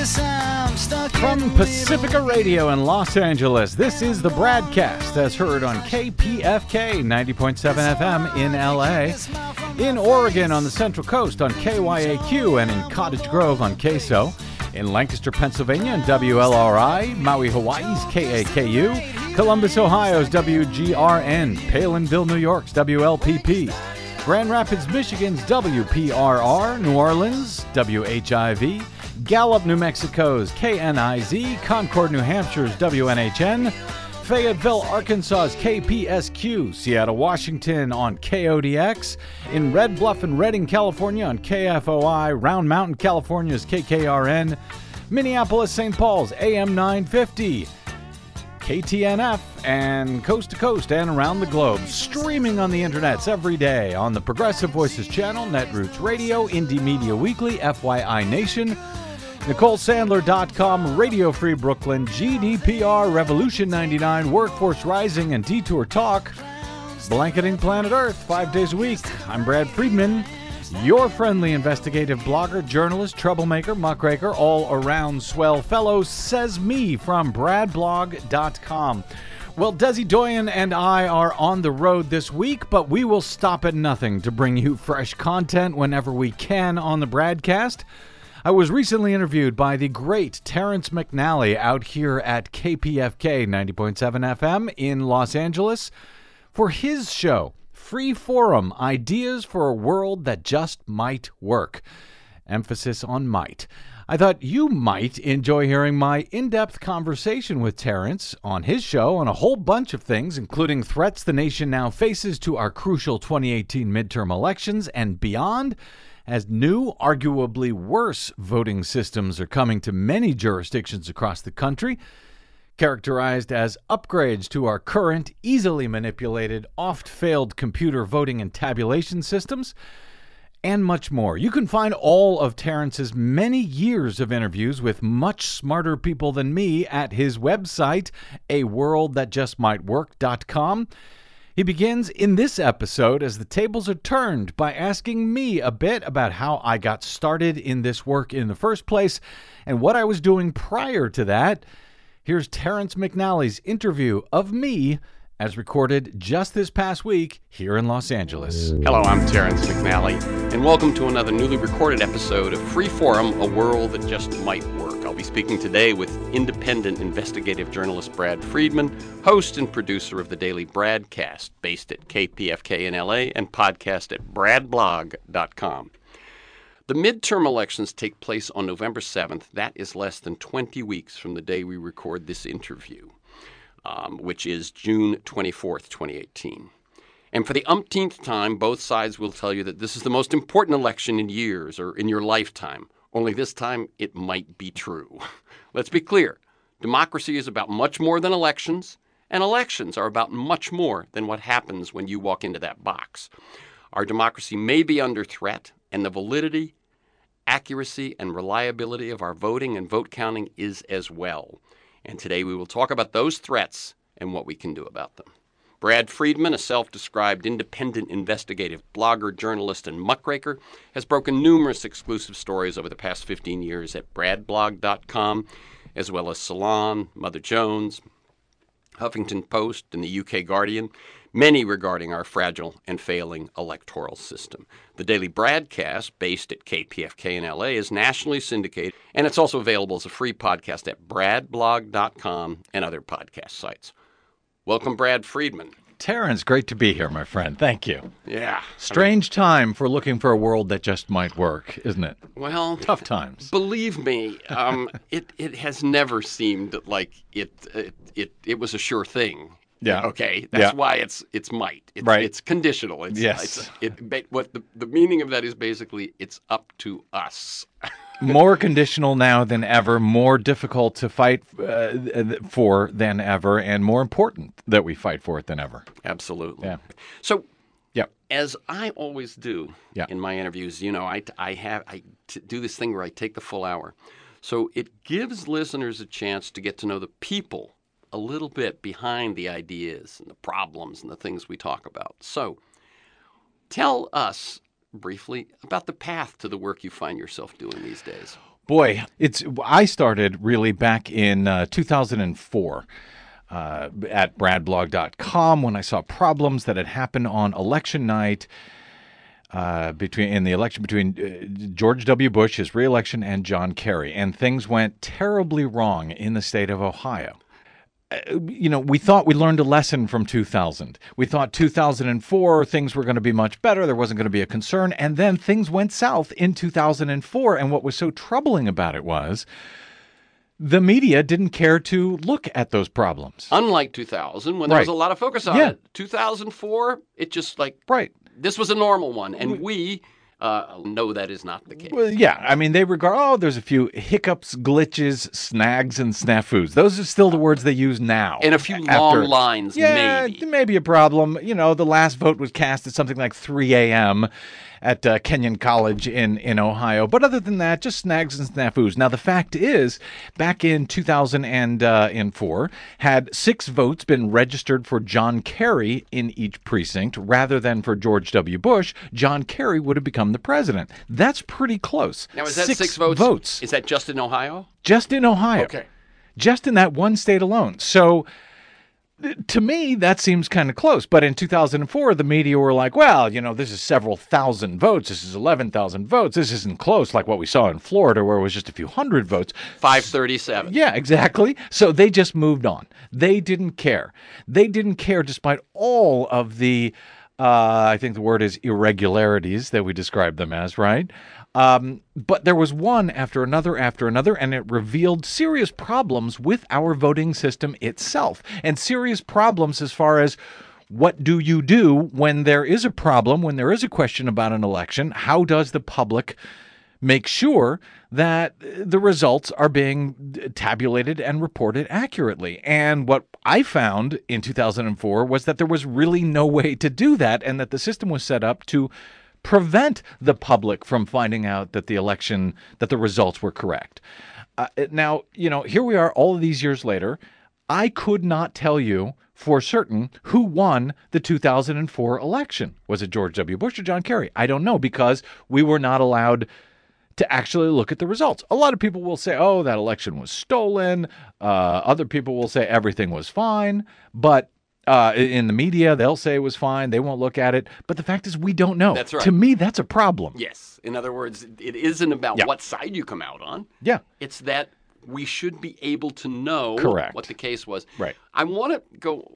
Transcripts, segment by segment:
guess I'm stuck From Pacifica Radio in Los Angeles, this is the Bradcast, as heard on KPFK 90.7 FM in LA, in Oregon on the Central Coast on KYAQ, and in Cottage Grove on KSO, in Lancaster, Pennsylvania on WLRI, Maui, Hawaii's KAKU, Columbus, Ohio's WGRN, Palinville, New York's WLPP, Grand Rapids, Michigan's WPRR, New Orleans, WHIV, Gallup, New Mexico's KNIZ, Concord, New Hampshire's WNHN, Fayetteville, Arkansas's KPSQ, Seattle, Washington on KODX, in Red Bluff and Redding, California on KFOI, Round Mountain, California's KKRN, Minneapolis, St. Paul's AM 950, KTNF, and coast to coast and around the globe, streaming on the internets every day on the Progressive Voices channel, Netroots Radio, Indie Media Weekly, FYI Nation, NicoleSandler.com, Radio Free Brooklyn, GDPR, Revolution 99, Workforce Rising, and Detour Talk, blanketing planet Earth 5 days a week. I'm Brad Friedman, your friendly investigative blogger, journalist, troublemaker, muckraker, all-around swell fellow, says me from bradblog.com. Well, Desi Doyen and I are on the road this week, but we will stop at nothing to bring you fresh content whenever we can on the Bradcast. I was recently interviewed by the great Terrence McNally out here at KPFK 90.7 FM in Los Angeles for his show, Free Forum, Ideas for a World That Just Might Work. Emphasis on might. I thought you might enjoy hearing my in-depth conversation with Terrence on his show on a whole bunch of things, including threats the nation now faces to our crucial 2018 midterm elections and beyond, as new, arguably worse voting systems are coming to many jurisdictions across the country, characterized as upgrades to our current, easily manipulated, oft-failed computer voting and tabulation systems, and much more. You can find all of Terrence's many years of interviews with much smarter people than me at his website, aworldthatjustmightwork.com. He begins in this episode as the tables are turned by asking me a bit about how I got started in this work in the first place and what I was doing prior to that. Here's Terrence McNally's interview of me as recorded just this past week here in Los Angeles. Hello, I'm Terrence McNally, and welcome to another newly recorded episode of Free Forum, A World That Just Might Work. I'll be speaking today with independent investigative journalist Brad Friedman, host and producer of the daily Bradcast, based at KPFK in LA, and podcast at bradblog.com. The midterm elections take place on November 7th. That is less than 20 weeks from the day we record this interview, which is June 24th, 2018. And for the umpteenth time, both sides will tell you that this is the most important election in years or in your lifetime. Only this time, it might be true. Let's be clear. Democracy is about much more than elections, and elections are about much more than what happens when you walk into that box. Our democracy may be under threat, and the validity, accuracy, and reliability of our voting and vote counting is as well. And today we will talk about those threats and what we can do about them. Brad Friedman, a self-described independent investigative blogger, journalist, and muckraker, has broken numerous exclusive stories over the past 15 years at bradblog.com, as well as Salon, Mother Jones, Huffington Post, and the UK Guardian, many regarding our fragile and failing electoral system. The Daily Bradcast, based at KPFK in LA, is nationally syndicated, and it's also available as a free podcast at bradblog.com and other podcast sites. Welcome, Brad Friedman. Terrence, great to be here, my friend. Thank you. Yeah. Strange time for looking for a world that just might work, isn't it? Well, tough times. Believe me, it has never seemed like it was a sure thing. Yeah. Okay. That's why it's might. Right. It's conditional. Yes. What the meaning of that is basically it's up to us. More conditional now than ever, more difficult to fight for than ever, and more important that we fight for it than ever. Absolutely. Yeah. So, yeah, as I always do in my interviews, I do this thing where I take the full hour. So it gives listeners a chance to get to know the people a little bit behind the ideas and the problems and the things we talk about. So tell us briefly about the path to the work you find yourself doing these days. Boy, I started really back in 2004 at bradblog.com when I saw problems that had happened on election night in the election between George W. Bush, his re-election, and John Kerry, and things went terribly wrong in the state of Ohio. We thought we learned a lesson from 2000. We thought 2004 things were going to be much better. There wasn't going to be a concern. And then things went south in 2004. And what was so troubling about it was the media didn't care to look at those problems. Unlike 2000, when there was a lot of focus on it. 2004, it just this was a normal one. And we know that is not the case. Well, yeah. I mean, they regard, there's a few hiccups, glitches, snags, and snafus. Those are still the words they use now. And a few long lines, maybe. Maybe a problem. The last vote was cast at something like 3 a.m. at Kenyon College in Ohio. But other than that, just snags and snafus. Now, the fact is, back in 2004, had 6 votes been registered for John Kerry in each precinct rather than for George W. Bush, John Kerry would have become the president. That's pretty close. Now, is that 6 votes? Is that just in Ohio? Just in Ohio. Okay. Just in that one state alone. So to me, that seems kind of close. But in 2004, the media were like, well, this is several thousand votes. This is 11,000 votes. This isn't close like what we saw in Florida where it was just a few hundred votes. 537. Yeah, exactly. So they just moved on. They didn't care. They didn't care despite all of the, I think the word is irregularities that we described them as, right? But there was one after another, and it revealed serious problems with our voting system itself, and serious problems as far as what do you do when there is a problem, when there is a question about an election? How does the public make sure that the results are being tabulated and reported accurately? And what I found in 2004 was that there was really no way to do that, and that the system was set up to prevent the public from finding out that the results were correct. Now, here we are all of these years later. I could not tell you for certain who won the 2004 election. Was it George W. Bush or John Kerry? I don't know, because we were not allowed to actually look at the results. A lot of people will say, oh, that election was stolen. Other people will say everything was fine. But in the media, they'll say it was fine. They won't look at it. But the fact is, we don't know. That's right. To me, that's a problem. Yes. In other words, it isn't about what side you come out on. Yeah. It's that we should be able to know what the case was. Right. I want to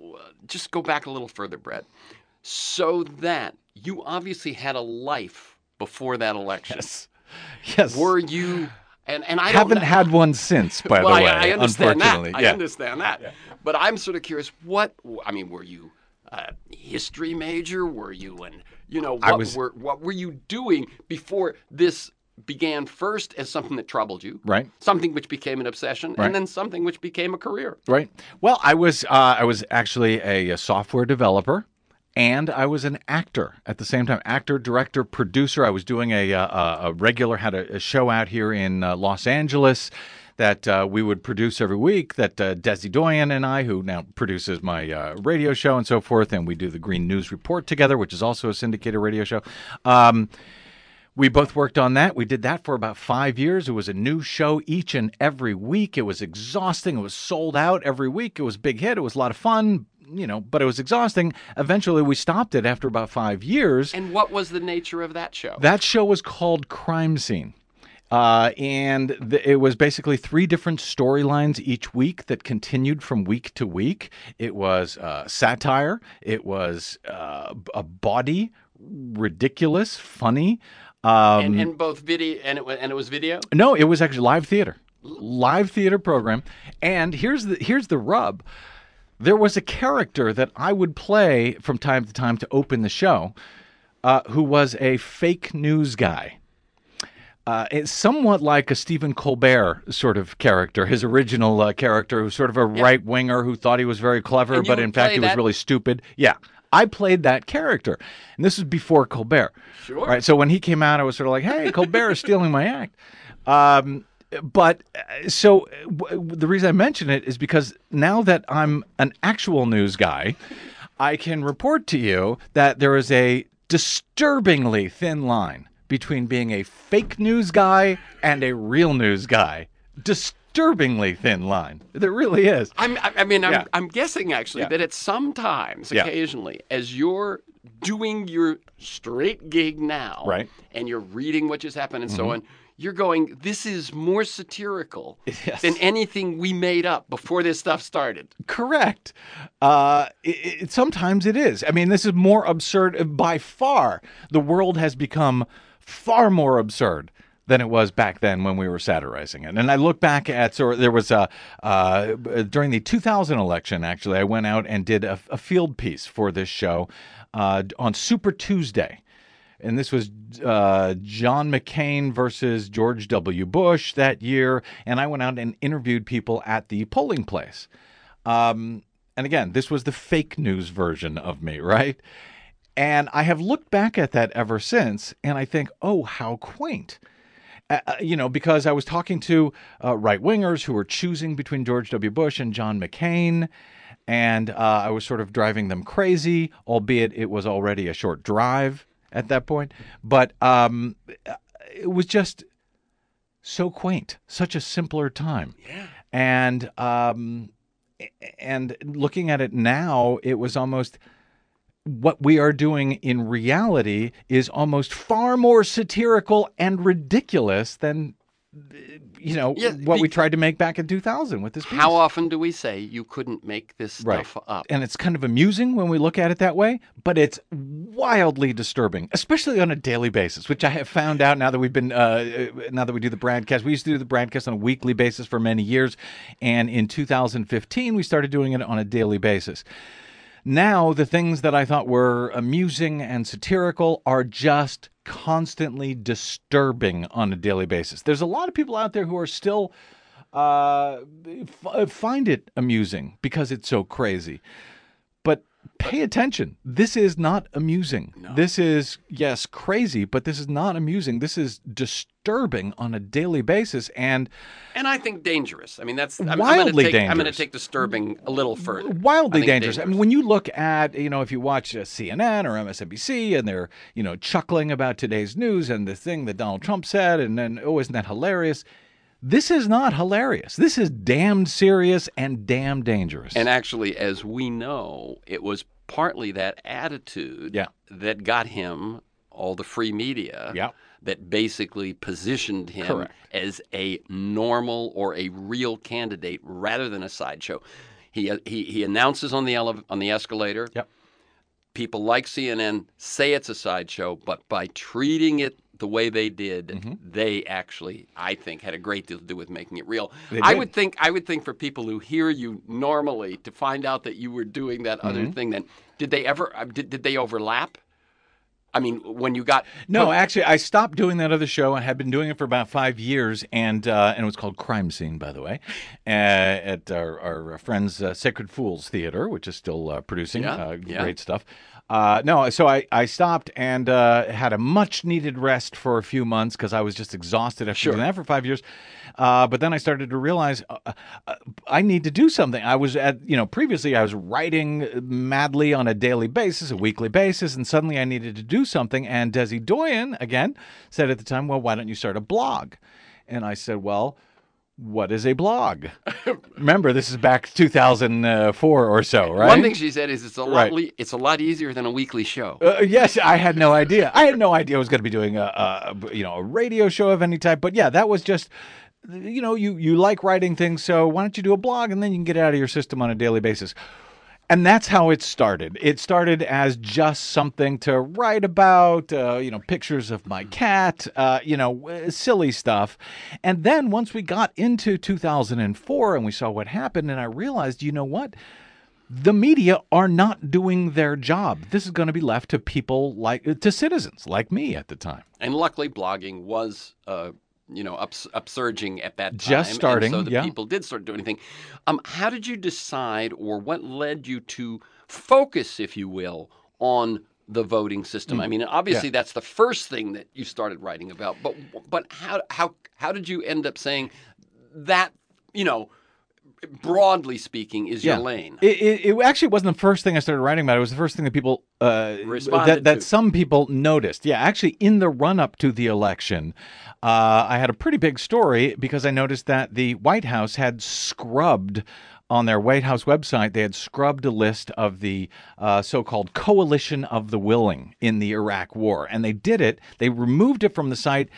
go back a little further, Brett, so that you obviously had a life before that election. Yes. Were you? And I haven't had one since, by the way. I understand unfortunately. that. I understand that. Yeah. But I'm sort of curious. Were you a history major? Were you what were you doing before this began first as something that troubled you, right? Something which became an obsession, right. And then something which became a career, right? Well, I was actually a software developer. And I was an actor at the same time. Actor, director, producer. I was doing had a show out here in Los Angeles that we would produce every week, that Desi Doyen and I, who now produces my radio show and so forth, and we do the Green News Report together, which is also a syndicated radio show. We both worked on that. We did that for about 5 years. It was a new show each and every week. It was exhausting. It was sold out every week. It was a big hit. It was a lot of fun. But it was exhausting. Eventually, we stopped it after about 5 years. And what was the nature of that show? That show was called Crime Scene. It was basically 3 different storylines each week that continued from week to week. It was satire. It was a bawdy, ridiculous, funny. And both video, and it was video? No, it was actually live theater program. And here's the rub. There was a character that I would play from time to time to open the show, who was a fake news guy. It's somewhat like a Stephen Colbert sort of character, his original character, who's sort of a right-winger who thought he was very clever, but in fact he was really stupid. Yeah, I played that character. And this was before Colbert. Sure. Right, so when he came out, I was sort of like, hey, Colbert is stealing my act. But so the reason I mention it is because now that I'm an actual news guy, I can report to you that there is a disturbingly thin line between being a fake news guy and a real news guy. Disturbingly thin line. There really is. I'm guessing actually Yeah. that at sometimes, Yeah. occasionally, as you're doing your straight gig now, Right. and you're reading what just happened and so on, you're going, this is more satirical Yes. than anything we made up before this stuff started. Correct. Sometimes it is. I mean, this is more absurd. By far, the world has become far more absurd than it was back then when we were satirizing it. And I look back at, so there was during the 2000 election, actually, I went out and did a field piece for this show on Super Tuesday. And this was John McCain versus George W. Bush that year. And I went out and interviewed people at the polling place. And again, this was the fake news version of me, right? And I have looked back at that ever since, and I think, oh, how quaint. Because I was talking to right-wingers who were choosing between George W. Bush and John McCain, and I was sort of driving them crazy, albeit it was already a short drive at that point. But it was just so quaint, such a simpler time. Yeah. And looking at it now, it was almost what we are doing in reality is almost far more satirical and ridiculous than what we tried to make back in 2000 with this piece. How often do we say you couldn't make this stuff up? And it's kind of amusing when we look at it that way, but it's wildly disturbing, especially on a daily basis, which I have found out now that we've been, now that we do the broadcast. We used to do the broadcast on a weekly basis for many years, and in 2015 we started doing it on a daily basis. Now, the things that I thought were amusing and satirical are just constantly disturbing on a daily basis. There's a lot of people out there who are still find it amusing because it's so crazy. But pay attention. This is not amusing. No. This is, yes, crazy, but this is not amusing. This is disturbing on a daily basis. And I think dangerous. I mean, that's wildly dangerous. I'm going to take disturbing a little further. Wildly dangerous. I mean, when you look at, if you watch CNN or MSNBC and they're, chuckling about today's news and the thing that Donald Trump said, and then, oh, isn't that hilarious? This is not hilarious. This is damned serious and damn dangerous. And actually, as we know, it was partly that attitude that got him all the free media that basically positioned him as a normal or a real candidate rather than a sideshow. He announces on the escalator. Yep. People like CNN say it's a sideshow, but by treating it the way they did, they actually, I think, had a great deal to do with making it real. I would think for people who hear you normally to find out that you were doing that other thing, then did they overlap? I mean, when you got actually, I stopped doing that other show. I had been doing it for about 5 years, and it was called Crime Scene, by the way, at our friends Sacred Fools Theater, which is still producing great stuff. So I stopped and had a much-needed rest for a few months because I was just exhausted after doing that for 5 years. But then I started to realize I need to do something. I was previously I was writing madly on a daily basis, a weekly basis, and suddenly I needed to do something. And Desi Doyen, again, said at the time, well, why don't you start a blog? And I said, well, what is a blog? Remember, this is back 2004 or so, right? One thing she said is it's a lot easier than a weekly show. Yes, I had no idea. I had no idea I was going to be doing a radio show of any type. But yeah, that was just, you like writing things, so why don't you do a blog and then you can get it out of your system on a daily basis. And that's how it started. It started as just something to write about, pictures of my cat, silly stuff. And then once we got into 2004 and we saw what happened, and I realized, you know what? The media are not doing their job. This is going to be left to people to citizens like me at the time. And luckily, blogging was upsurging at that time. Just starting, and so the people did start doing anything. How did you decide, or what led you to focus, if you will, on the voting system? I mean, obviously that's the first thing that you started writing about. But how did you end up saying that, broadly speaking, is your Yeah. lane. It actually wasn't the first thing I started writing about. It was the first thing that people Responded that to. some people noticed. Yeah, actually, in the run up to the election, I had a pretty big story because I noticed that the White House had scrubbed. On their White House website, they had scrubbed a list of the so-called Coalition of the Willing in the Iraq War. And they did it. They removed it from the site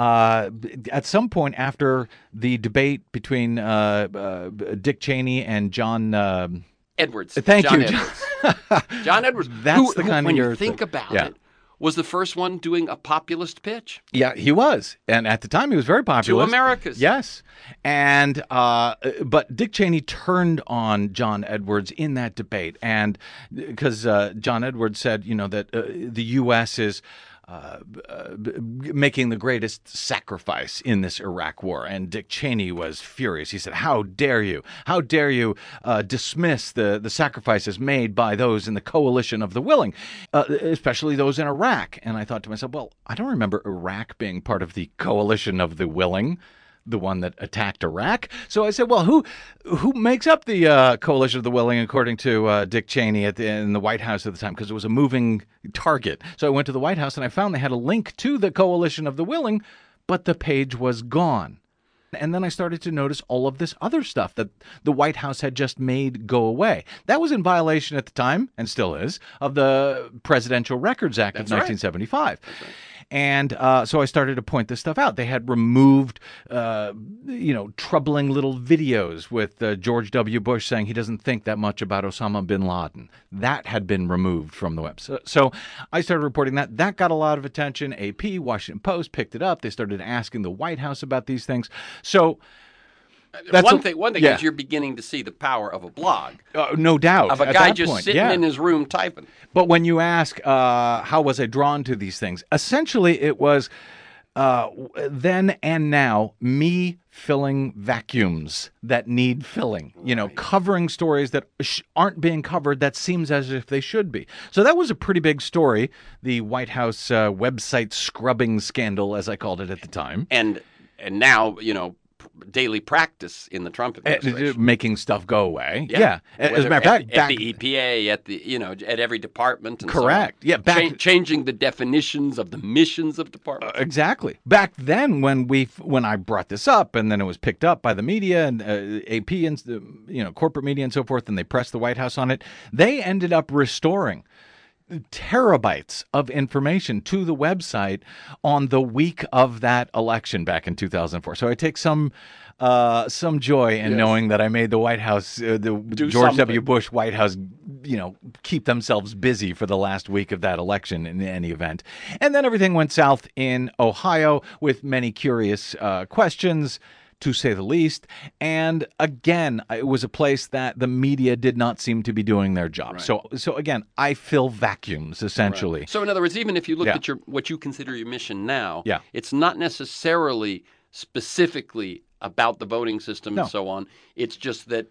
at some point after the debate between Dick Cheney and John Edwards. Thank John you. Edwards. John Edwards. That's the kind when of you your think thing. about Yeah. it, was the first one doing a populist pitch Yeah, he was. And at the time, he was very popular. to Americans. Yes. And but Dick Cheney turned on John Edwards in that debate. And because John Edwards said, that the U.S. is making the greatest sacrifice in this Iraq war. And Dick Cheney was furious. He said, how dare you? How dare you dismiss the sacrifices made by those in the coalition of the willing, especially those in Iraq? And I thought to myself, well, I don't remember Iraq being part of the coalition of the willing, the one that attacked Iraq. So I said, well, who makes up the coalition of the willing, according to Dick Cheney in the White House at the time, because it was a moving target. So I went to the White House and I found they had a link to the coalition of the willing, but the page was gone. And then I started to notice all of this other stuff that the White House had just made go away. That was in violation at the time, and still is, of the Presidential Records Act of 1975. That's right. And so I started to point this stuff out. They had removed, troubling little videos with George W. Bush saying he doesn't think that much about Osama bin Laden. That had been removed from the web. So I started reporting that. That got a lot of attention. AP, Washington Post picked it up. They started asking the White House about these things. So that's one thing is you're beginning to see the power of a blog. No doubt. Of a At guy that just point, sitting in his room typing. But when you ask, how was I drawn to these things? Essentially, it was then and now me filling vacuums that need filling, covering stories that aren't being covered that seems as if they should be. So that was a pretty big story, the White House website scrubbing scandal, as I called it at the time. And now, daily practice in the Trump administration. Making stuff go away. Yeah. As a matter of fact, at the EPA, at every department. And correct. So on. Changing the definitions of the missions of departments. Exactly. Back then, when I brought this up, and then it was picked up by the media and AP and corporate media and so forth, and they pressed the White House on it, they ended up restoring terabytes of information to the website on the week of that election back in 2004. So I take some joy in knowing that I made the White House, the George W. Bush White House, keep themselves busy for the last week of that election in any event. And then everything went south in Ohio with many curious questions, to say the least. And again, it was a place that the media did not seem to be doing their job. Right. So again, I fill vacuums, essentially. Right. So in other words, even if you look at what you consider your mission now, yeah. it's not necessarily specifically about the voting system and so on. It's just that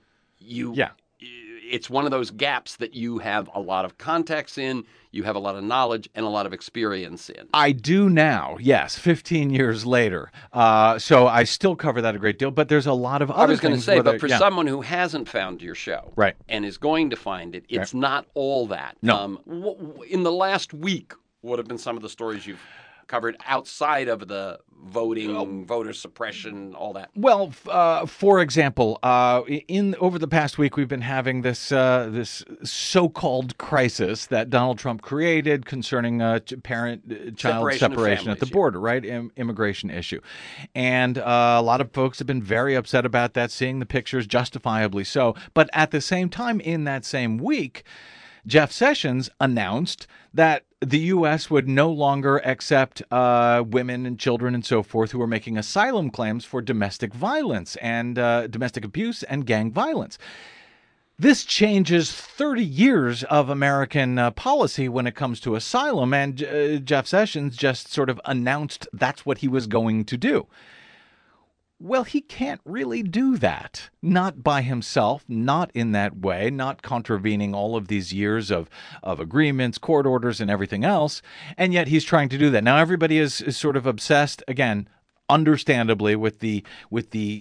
it's one of those gaps that you have a lot of context in, you have a lot of knowledge and a lot of experience in. I do now, yes, 15 years later. So I still cover that a great deal, but there's a lot of other things. I was going to say, but for someone who hasn't found your show and is going to find it, it's not all that. No. In the last week, what have been some of the stories you've covered outside of the voting, voter suppression, all that? Well, for example, over the past week, we've been having this so-called crisis that Donald Trump created concerning parent-child separation at the border, right? Immigration issue. And a lot of folks have been very upset about that, seeing the pictures, justifiably so. But at the same time, in that same week, Jeff Sessions announced that the U.S. would no longer accept women and children and so forth who are making asylum claims for domestic violence and domestic abuse and gang violence. This changes 30 years of American policy when it comes to asylum, and Jeff Sessions just sort of announced that's what he was going to do. Well, he can't really do that. Not by himself, not in that way, not contravening all of these years of agreements, court orders, and everything else. And yet he's trying to do that. Now, everybody is sort of obsessed, again, understandably, with the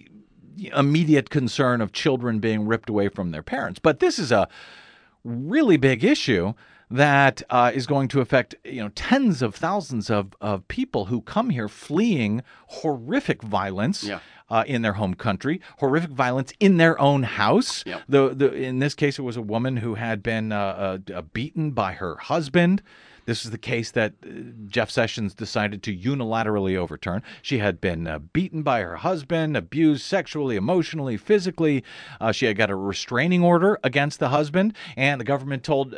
immediate concern of children being ripped away from their parents. But this is a really big issue that is going to affect tens of thousands of people who come here fleeing horrific violence in their home country, horrific violence in their own house. Yep. In this case, it was a woman who had been beaten by her husband. This is the case that Jeff Sessions decided to unilaterally overturn. She had been beaten by her husband, abused sexually, emotionally, physically. She had got a restraining order against the husband, and the government told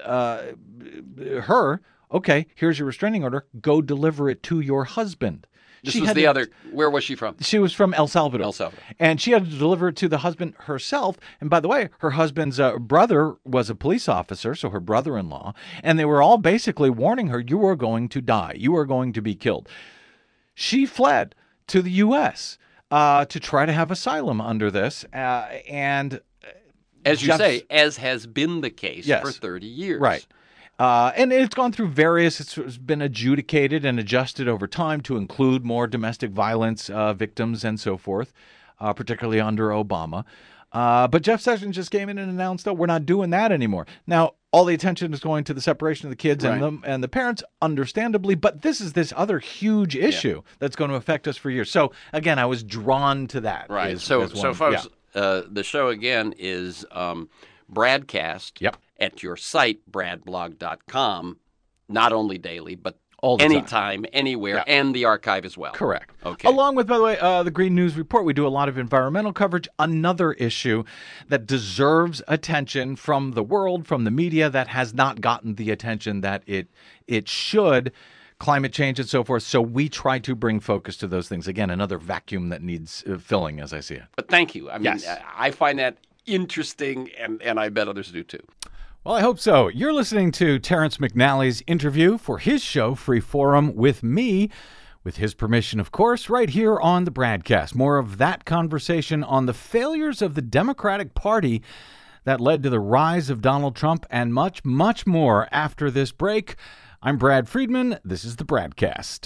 her, okay, here's your restraining order. Go deliver it to your husband. Where was she from? She was from El Salvador. El Salvador. And she had to deliver it to the husband herself. And by the way, her husband's brother was a police officer, so her brother-in-law. And they were all basically warning her, you are going to die. You are going to be killed. She fled to the U.S. To try to have asylum under this. And as you say, as has been the case for 30 years. Right. And it's gone through it's been adjudicated and adjusted over time to include more domestic violence victims and so forth, particularly under Obama. But Jeff Sessions just came in and announced, we're not doing that anymore. Now, all the attention is going to the separation of the kids and the parents, understandably, but this is this other huge issue that's going to affect us for years. So, again, I was drawn to that. Right. So folks, the show, again, is Bradcast. Yep. At your site, bradblog.com, not only daily, but all the anytime, anywhere, and the archive as well. Correct. Okay. Along with, by the way, the Green News Report, we do a lot of environmental coverage. Another issue that deserves attention from the world, from the media, that has not gotten the attention that it should. Climate change and so forth. So we try to bring focus to those things. Again, another vacuum that needs filling, as I see it. But thank you. I mean, I find that interesting, and I bet others do too. Well, I hope so. You're listening to Terrence McNally's interview for his show, Free Forum, with me, with his permission, of course, right here on the Bradcast. More of that conversation on the failures of the Democratic Party that led to the rise of Donald Trump, and much, much more after this break. I'm Brad Friedman. This is the Bradcast.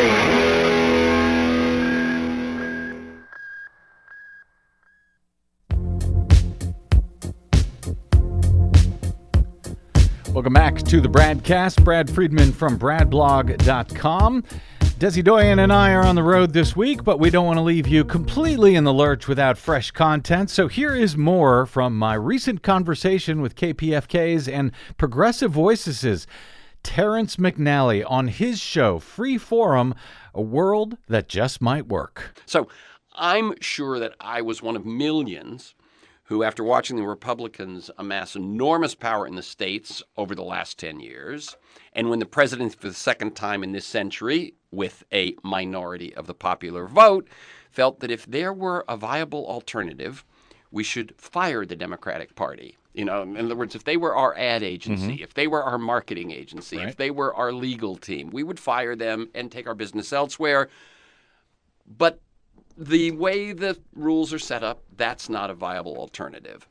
Welcome back to the Bradcast. Brad Friedman from bradblog.com. Desi Doyen and I are on the road this week, but we don't want to leave you completely in the lurch without fresh content. So here is more from my recent conversation with KPFK's and Progressive Voices' Terrence McNally on his show, Free Forum, A World That Just Might Work. So I'm sure that I was one of millions who, after watching the Republicans amass enormous power in the states over the last 10 years, and when the president, for the second time in this century, with a minority of the popular vote, felt that if there were a viable alternative, we should fire the Democratic Party. In other words, if they were our ad agency, if they were our marketing agency, if they were our legal team, we would fire them and take our business elsewhere. But the way the rules are set up, that's not a viable alternative.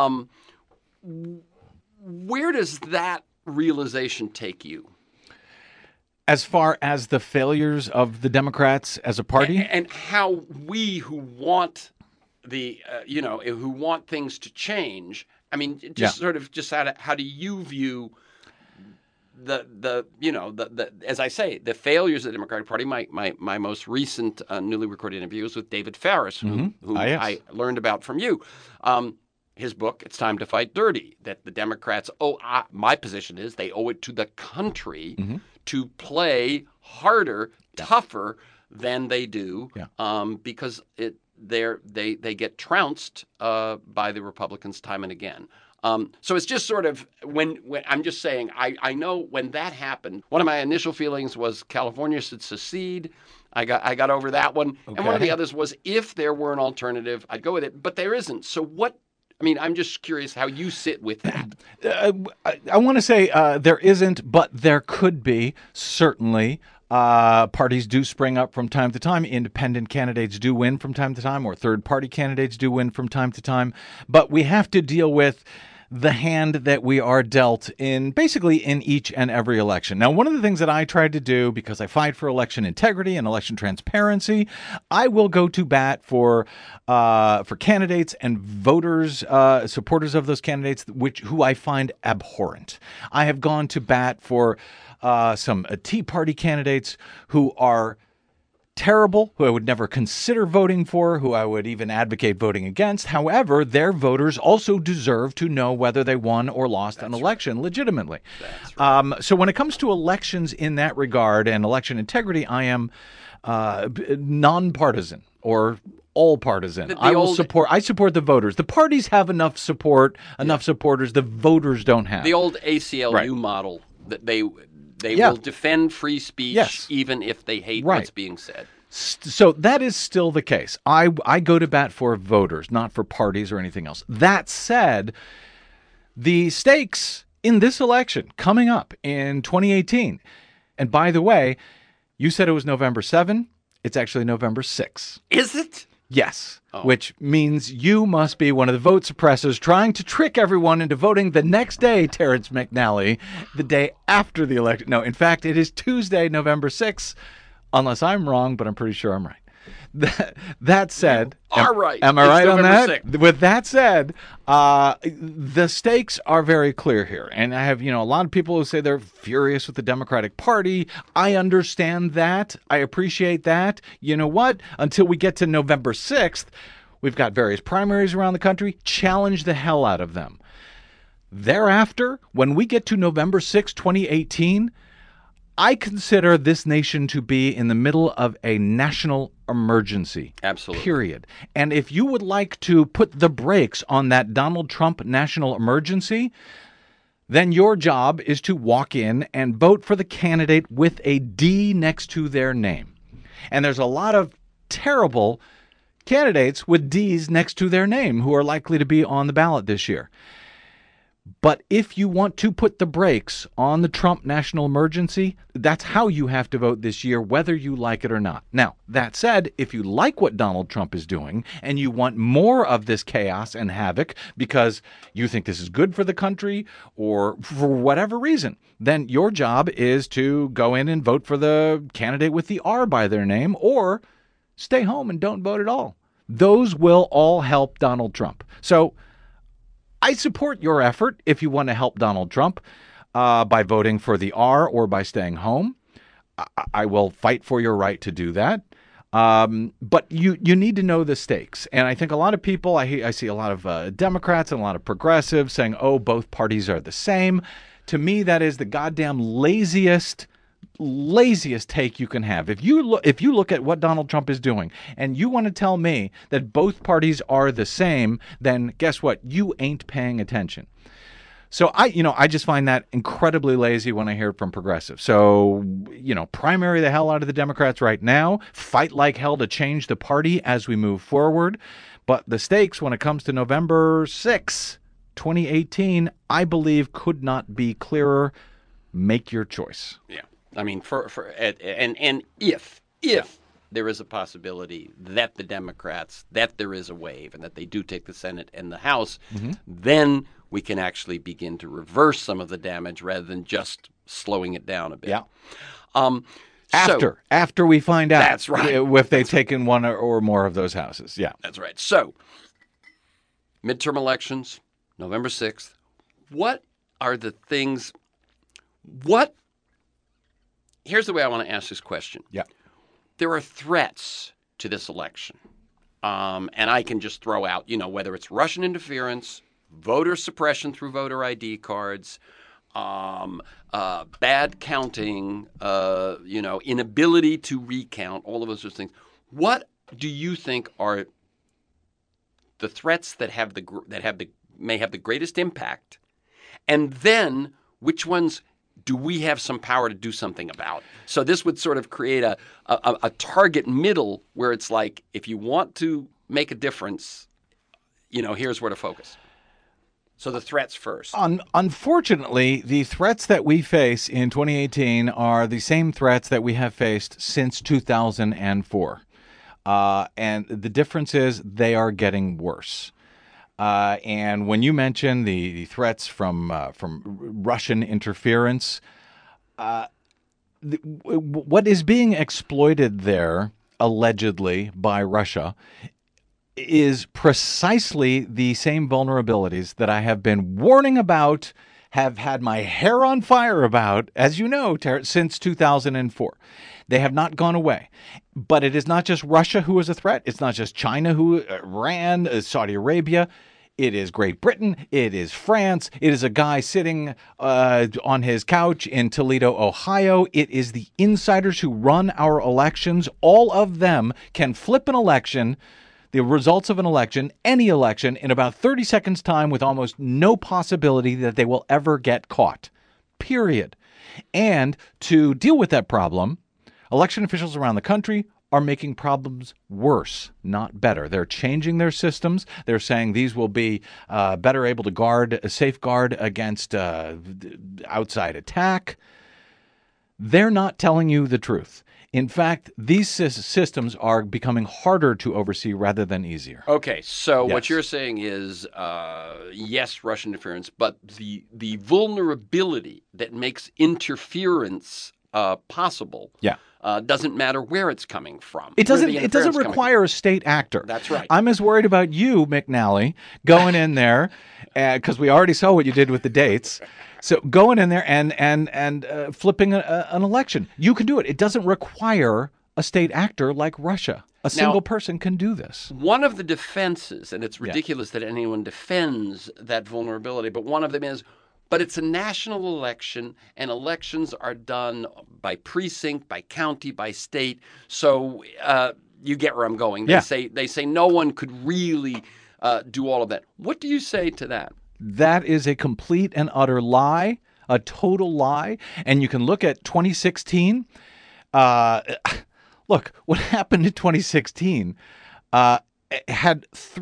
Where does that realization take you? As far as the failures of the Democrats as a party? And how we who want who want things to change, I mean, how do you view the as I say, the failures of the Democratic Party? My most recent newly recorded interview was with David Farris, who I learned about from you. His book, It's Time to Fight Dirty, that the Democrats my position is they owe it to the country to play harder, tougher than they do, because they get trounced by the Republicans time and again. So it's just sort of when I'm just saying, I know when that happened, one of my initial feelings was California should secede. I got over that one. Okay. And one of the others was if there were an alternative, I'd go with it. But there isn't. So what? I mean, I'm just curious how you sit with that. I want to say there isn't, but there could be, certainly. Parties do spring up from time to time. Independent candidates do win from time to time, or third-party candidates do win from time to time. But we have to deal with the hand that we are dealt in basically in each and every election. Now, one of the things that I tried to do, because I fight for election integrity and election transparency, I will go to bat for candidates and voters, supporters of those candidates, who I find abhorrent. I have gone to bat for some Tea Party candidates who are terrible, who I would never consider voting for, who I would even advocate voting against. However, their voters also deserve to know whether they won or lost an election legitimately. That's right. So when it comes to elections in that regard and election integrity, I am nonpartisan or all partisan. I support the voters. The parties have enough support, enough supporters. The voters don't have. The old ACLU model that they will defend free speech even if they hate what's being said. So that is still the case. I go to bat for voters, not for parties or anything else. That said, the stakes in this election coming up in 2018, and by the way, you said it was November 7. It's actually November 6. Is it? Yes, which means you must be one of the vote suppressors trying to trick everyone into voting the next day, Terrence McNally, the day after the election. No, in fact, it is Tuesday, November 6th, unless I'm wrong, but I'm pretty sure I'm right. That said, right. Am I right on that? 6th. With that said, the stakes are very clear here. And I have, a lot of people who say they're furious with the Democratic Party. I understand that. I appreciate that. You know what? Until we get to November 6th, we've got various primaries around the country. Challenge the hell out of them. Thereafter, when we get to November 6, 2018, I consider this nation to be in the middle of a national emergency. Absolutely. Period. And if you would like to put the brakes on that Donald Trump national emergency, then your job is to walk in and vote for the candidate with a D next to their name. And there's a lot of terrible candidates with D's next to their name who are likely to be on the ballot this year. But if you want to put the brakes on the Trump national emergency, that's how you have to vote this year, whether you like it or not. Now, that said, if you like what Donald Trump is doing and you want more of this chaos and havoc because you think this is good for the country or for whatever reason, then your job is to go in and vote for the candidate with the R by their name or stay home and don't vote at all. Those will all help Donald Trump. So I support your effort if you want to help Donald Trump by voting for the R or by staying home. I will fight for your right to do that. But you need to know the stakes. And I think a lot of people, I see a lot of Democrats and a lot of progressives saying, oh, both parties are the same. To me, that is the goddamn laziest take you can have. If you look at what Donald Trump is doing and you want to tell me that both parties are the same, then guess what? You ain't paying attention. So I just find that incredibly lazy when I hear it from progressives. So, primary the hell out of the Democrats right now, fight like hell to change the party as we move forward. But the stakes when it comes to November 6, 2018, I believe could not be clearer. Make your choice. Yeah. I mean, if there is a possibility that the Democrats, that there is a wave and that they do take the Senate and the House, then we can actually begin to reverse some of the damage rather than just slowing it down a bit. Yeah. After we find out that's right. If they've taken one or more of those houses. Yeah. That's right. So, midterm elections, November 6th. What are the things Here's the way I want to ask this question. Yeah. There are threats to this election. And I can just throw out, whether it's Russian interference, voter suppression through voter ID cards, bad counting, inability to recount, all of those things. What do you think are the threats that may have the greatest impact? And then which ones do we have some power to do something about? So this would sort of create a target middle where it's like, if you want to make a difference, here's where to focus. So the threats first. Unfortunately, the threats that we face in 2018 are the same threats that we have faced since 2004. And the difference is they are getting worse. And when you mention the threats from Russian interference, what is being exploited there, allegedly by Russia, is precisely the same vulnerabilities that I have been warning about, have had my hair on fire about, as you know, since 2004. They have not gone away. But it is not just Russia who is a threat. It's not just China, Iran, Saudi Arabia. It is Great Britain. It is France. It is a guy sitting on his couch in Toledo, Ohio. It is the insiders who run our elections. All of them can flip an election, the results of an election, any election, in about 30 seconds' time with almost no possibility that they will ever get caught. Period. And to deal with that problem, election officials around the country are making problems worse, not better. They're changing their systems. They're saying these will be better able to safeguard against outside attack. They're not telling you the truth. In fact, these systems are becoming harder to oversee rather than easier. Okay, so Yes. what you're saying is, yes, Russian interference, but the vulnerability that makes interference possible doesn't matter where it's coming from. It doesn't require a state actor. That's right. I'm as worried about you, McNally, going in there, because we already saw what you did with the dates. So going in there and flipping an election. You can do it. It doesn't require a state actor like Russia. A single person can do this. One of the defenses, and it's ridiculous that anyone defends that vulnerability, but one of them is, but it's a national election, and elections are done by precinct, by county, by state. So you get where I'm going. They say no one could really do all of that. What do you say to that? That is a complete and utter lie, a total lie. And you can look at 2016. Look, what happened in 2016 had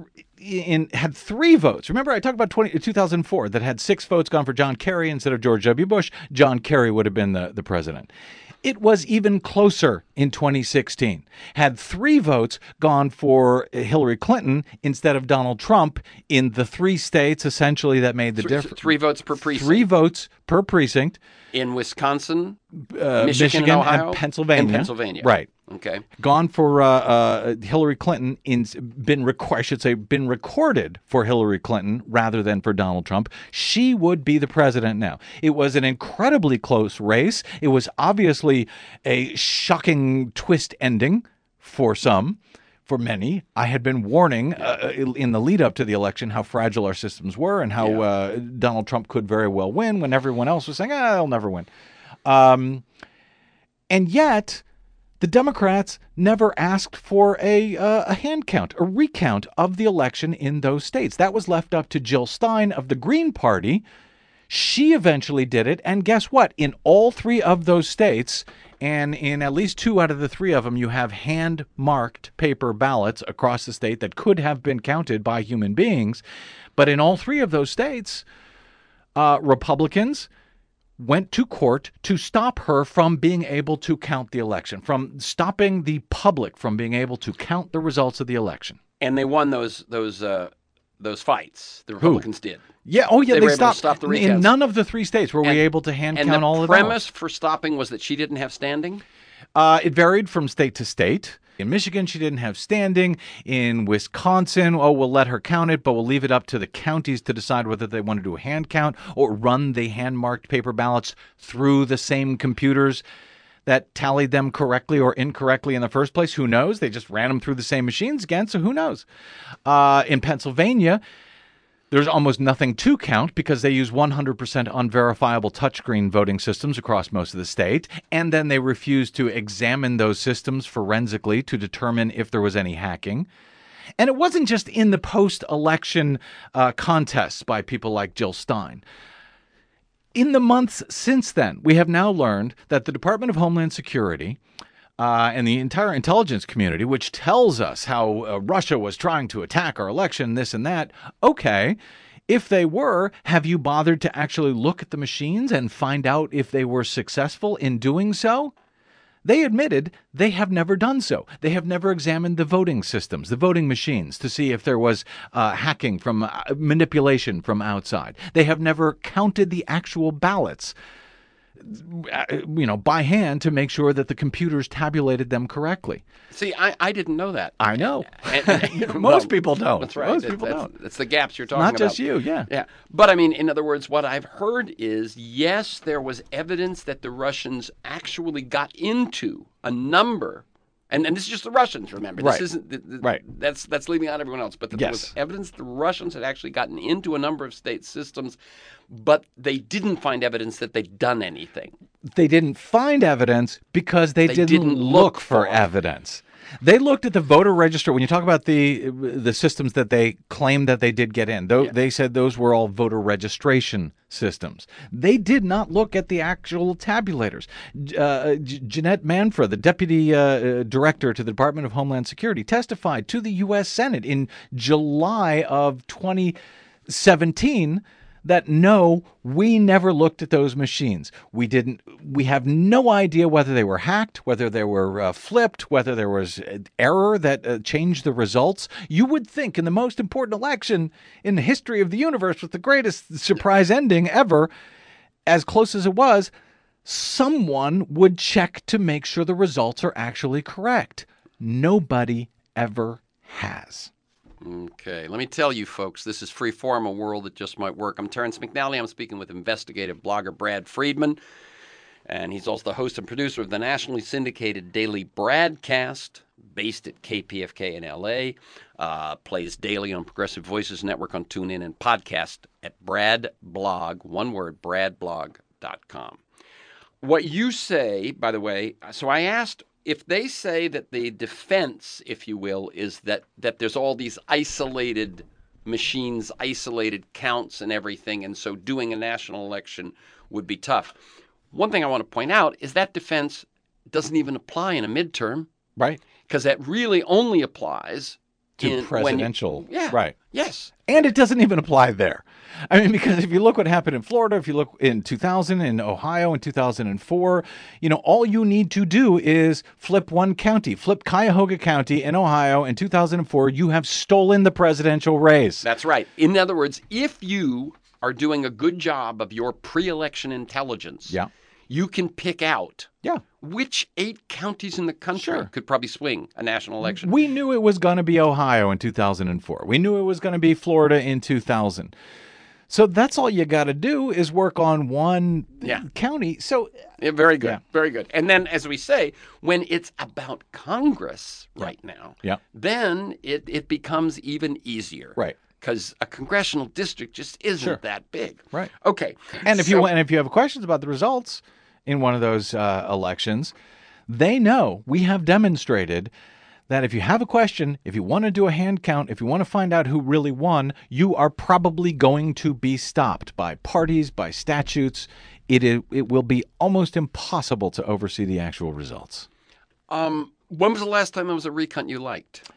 three votes. Remember, I talked about 2004 that had 6 votes gone for John Kerry instead of George W. Bush. John Kerry would have been the president. It was even closer in 2016. Had 3 votes gone for Hillary Clinton instead of Donald Trump in the 3 states, essentially, that made the difference. 3 votes per precinct. 3 votes per precinct. In Wisconsin, Michigan and Ohio, and Pennsylvania. Right. Okay. Gone for Hillary Clinton, been recorded for Hillary Clinton rather than for Donald Trump. She would be the president now. It was an incredibly close race. It was obviously a shocking twist ending for some. For many, I had been warning in the lead up to the election how fragile our systems were and how Donald Trump could very well win when everyone else was saying, he'll never win. And yet, the Democrats never asked for a hand count, a recount of the election in those states. That was left up to Jill Stein of the Green Party. She eventually did it. And guess what? In all 3 of those states, and in at least 2 out of the 3 of them, you have hand-marked paper ballots across the state that could have been counted by human beings. But in all 3 of those states, Republicans went to court to stop her from being able to count the election, from stopping the public from being able to count the results of the election. And they won those fights. The Republicans did. Yeah. Oh, yeah. They were able to stopped stop the recounts. in none of the 3 states were we able to hand count all of them. And the premise for stopping was that she didn't have standing? It varied from state to state. In Michigan, she didn't have standing. In Wisconsin, we'll let her count it, but we'll leave it up to the counties to decide whether they want to do a hand count or run the hand-marked paper ballots through the same computers that tallied them correctly or incorrectly in the first place. Who knows? They just ran them through the same machines again, so who knows? In Pennsylvania, there's almost nothing to count because they use 100% unverifiable touchscreen voting systems across most of the state, and then they refuse to examine those systems forensically to determine if there was any hacking. And it wasn't just in the post-election contests by people like Jill Stein. In the months since then, we have now learned that the Department of Homeland Security and the entire intelligence community, which tells us how Russia was trying to attack our election, this and that. Okay, if they were, have you bothered to actually look at the machines and find out if they were successful in doing so? They admitted they have never done so. They have never examined the voting systems, the voting machines, to see if there was hacking from manipulation from outside. They have never counted the actual ballots, by hand to make sure that the computers tabulated them correctly. See, I didn't know that. I know. And Most people don't. That's right. Most people don't. It's the gaps you're talking about. Not just you, yeah. Yeah. But I mean, in other words, what I've heard is, yes, there was evidence that the Russians actually got into a number. And this is just the Russians, remember. This Right. isn't Right. That's leaving out everyone else. But there was evidence the Russians had actually gotten into a number of state systems, but they didn't find evidence that they'd done anything. They didn't find evidence because they didn't look for evidence. They looked at the voter register. When you talk about the systems that they claimed that they did get in, they said those were all voter registration systems. They did not look at the actual tabulators. Jeanette Manfra, the deputy director to the Department of Homeland Security, testified to the U.S. Senate in July of 2017 that no, we never looked at those machines. We have no idea whether they were hacked, whether they were flipped, whether there was error that changed the results. You would think in the most important election in the history of the universe, with the greatest surprise ending ever, as close as it was, someone would check to make sure the results are actually correct. Nobody ever has. Okay, let me tell you, folks, this is Freeform, a world that just might work. I'm Terrence McNally. I'm speaking with investigative blogger Brad Friedman, and he's also the host and producer of the nationally syndicated daily Bradcast, based at KPFK in L.A., plays daily on Progressive Voices Network on TuneIn, and podcast at Bradblog, one word, bradblog.com. What you say, by the way, so I asked, if they say that the defense, if you will, is that there's all these isolated machines, isolated counts and everything, and so doing a national election would be tough. One thing I want to point out is that defense doesn't even apply in a midterm. Right. Because that really only applies to presidential. Right. Yes. And it doesn't even apply there. I mean, because if you look what happened in Florida, if you look in 2000, in Ohio in 2004, all you need to do is flip one county, flip Cuyahoga County in Ohio in 2004. You have stolen the presidential race. That's right. In other words, if you are doing a good job of your pre-election intelligence, you can pick out which 8 counties in the country could probably swing a national election. We knew it was going to be Ohio in 2004. We knew it was going to be Florida in 2000. So that's all you got to do is work on one county. So very good. Very good. And then, as we say, when it's about Congress right now, then it becomes even easier. Right. Because a congressional district just isn't that big. Right. Okay. And if you have questions about the results in one of those elections, they know we have demonstrated that if you have a question, if you want to do a hand count, if you want to find out who really won, you are probably going to be stopped by parties, by statutes. It will be almost impossible to oversee the actual results. When was the last time there was a recount you liked?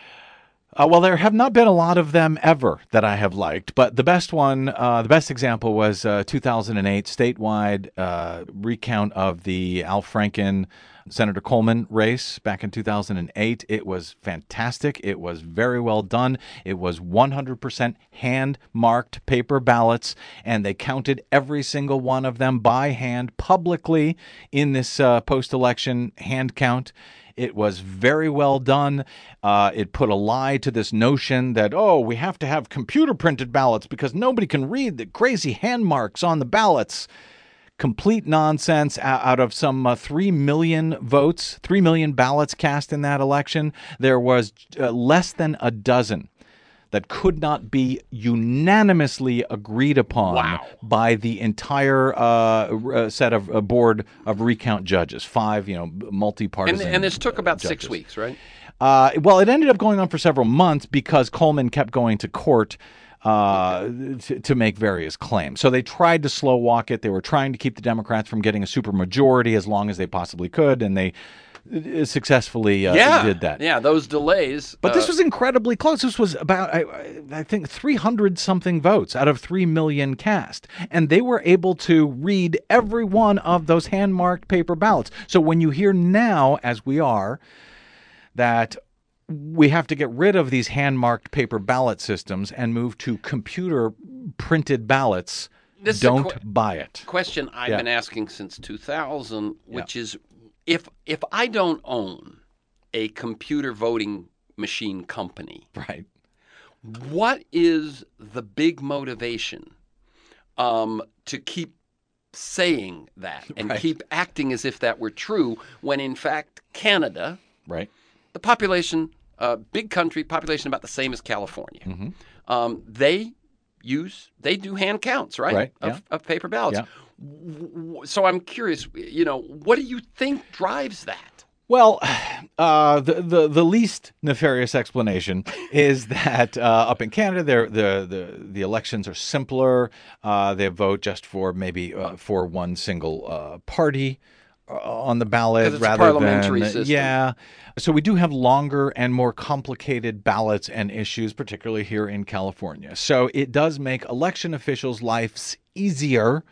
Well, there have not been a lot of them ever that I have liked, but the best one, the best example was 2008 statewide recount of the Al Franken Senator Coleman race back in 2008. It was fantastic. It was very well done. It was 100% hand-marked paper ballots, and they counted every single one of them by hand publicly in this post-election hand count. It was very well done. It put a lie to this notion that, we have to have computer-printed ballots because nobody can read the crazy hand marks on the ballots. Complete nonsense. Out of some 3 million votes, 3 million ballots cast in that election, there was less than a dozen that could not be unanimously agreed upon by the entire set of board of recount judges, 5, multi-partisan. And this took about judges. 6 weeks, right? Well, it ended up going on for several months because Coleman kept going to court to make various claims. So they tried to slow walk it. They were trying to keep the Democrats from getting a supermajority as long as they possibly could, and they successfully did that. Yeah, those delays. But this was incredibly close. This was about, I think, 300-something votes out of 3 million cast. And they were able to read every one of those hand-marked paper ballots. So when you hear now, as we are, that we have to get rid of these hand-marked paper ballot systems and move to computer-printed ballots, don't buy it. Question I've been asking since 2000, which is, if I don't own a computer voting machine company, right, what is the big motivation to keep saying that and keep acting as if that were true when in fact Canada, right, the population, big country, population about the same as California, they do hand counts, right, of paper ballots. Yeah. So I'm curious, what do you think drives that? Well, the least nefarious explanation is that up in Canada, the elections are simpler. They vote just for maybe for one single party on the ballot it's rather a parliamentary than system. So we do have longer and more complicated ballots and issues, particularly here in California. So it does make election officials' lives easier